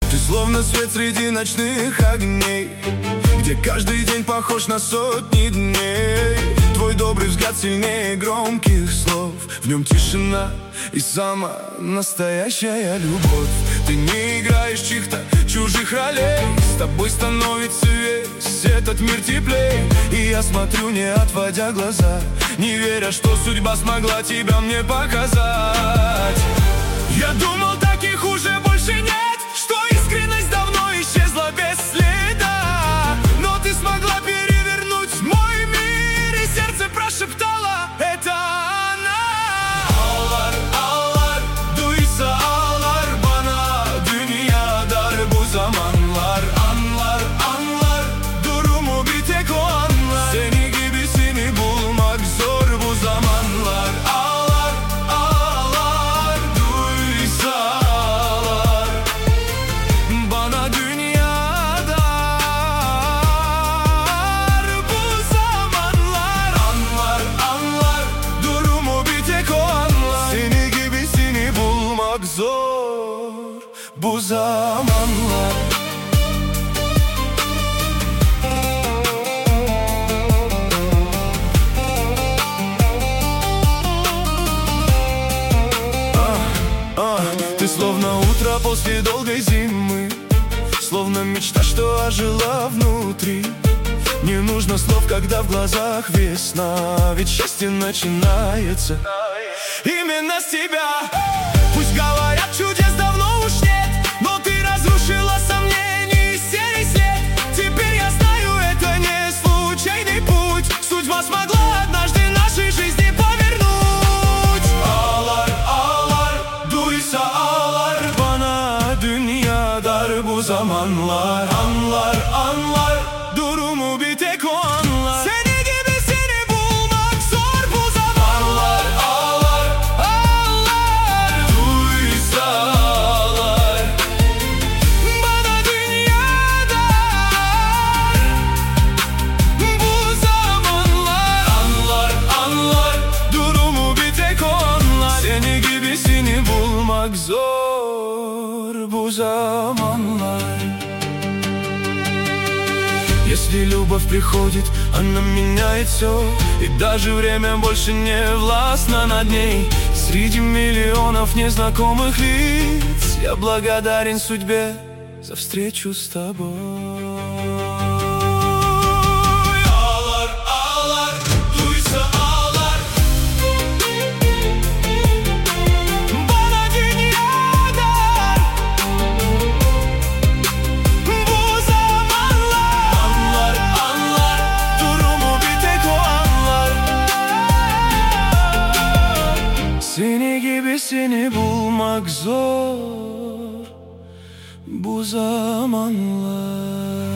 Ты словно свет среди ночных огней, где каждый день похож на сотни дней. Твой добрый взгляд сильнее громких слов, в нем тишина и самая настоящая любовь. Ты не играешь чьих-то чужих ролей, с тобой становится весь этот мир теплей. И я смотрю, не отводя глаза, не веря, что судьба смогла тебя мне показать. Я думал, таких уже больше нет, что искренность давно исчезла без следа. Но ты смогла перевернуть мой мир, и сердце прошептало: это она. Ağlar ağlar duysa ağlar bana dünyalar bu zamanlar. Anlar anlar durumu bir tek o anlar. Seni gibisini bulmak zor bu zamanlar. Ağlar ağlar duysa ağlar bana dünyada bu zamanlar. Anlar anlar durumu bir tek o anlar. Seni gibisini bulmak zor bu zamanlar. Ты словно утро после долгой зимы, словно мечта, что ожила внутри. Не нужно слов, когда в глазах весна, ведь счастье начинается именно с тебя. Пусть говорят, чудес давно уж нет, но ты разрушила сомнения и серый след. Теперь я знаю, это не случайный путь, судьба смогла однажды нашей жизни повернуть. Ağlar ağlar duysa ağlar bana dünya dar bu zamanlar. Anlar anlar durumu bir tek o anlar. Seni gibisini bulmak zor bu zamanlar. Ağlar ağlar duysa ağlar bana dünyada bu zamanlar. Anlar anlar durumu bir tek o anlar. Seni gibisini bulmak zor bu zamanlar. Если любовь приходит, она меняет все, и даже время больше не властно над ней. Среди миллионов незнакомых лиц я благодарен судьбе за встречу с тобой. Ağlar ağlar duysa ağlar bana dünyada bu zamanlar. Anlar anlar durumu bir tek o anlar. Seni gibisini bulmak zor bu zamanlar.